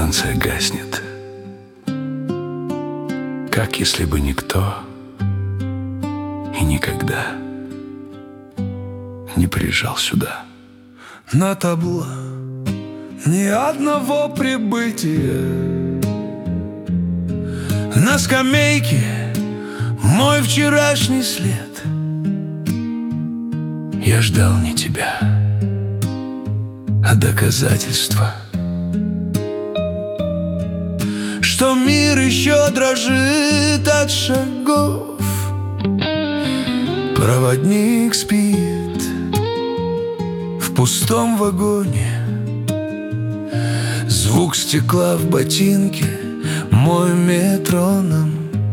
станция гаснет, как если бы никто и никогда не приезжал сюда. На табло ни одного прибытия. На скамейке мой вчерашний след. Я ждал не тебя, а доказательства, что мир еще дрожит от шагов. Проводник спит в пустом вагоне. Звук стекла в ботинке мой метроном.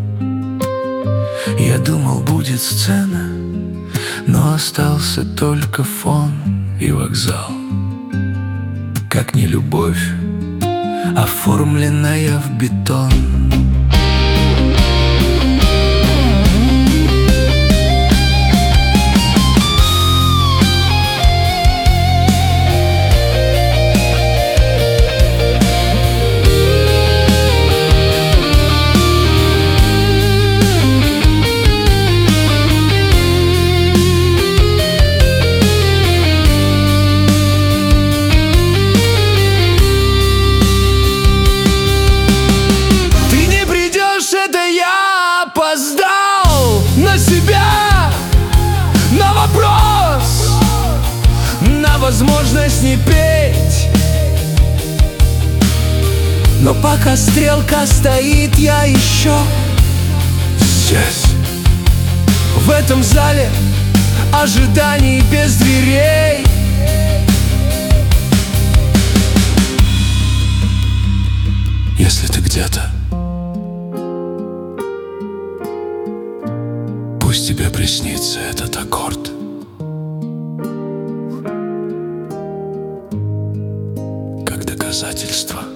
Я думал, будет сцена, но остался только фон и вокзал. Как не любовь, оформленная в бетон. Опоздал на себя, на вопрос, на возможность не петь. Но пока стрелка стоит, я еще здесь, в этом зале ожиданий без дверей. Если ты где-то, пусть тебе приснится этот аккорд. Как доказательство.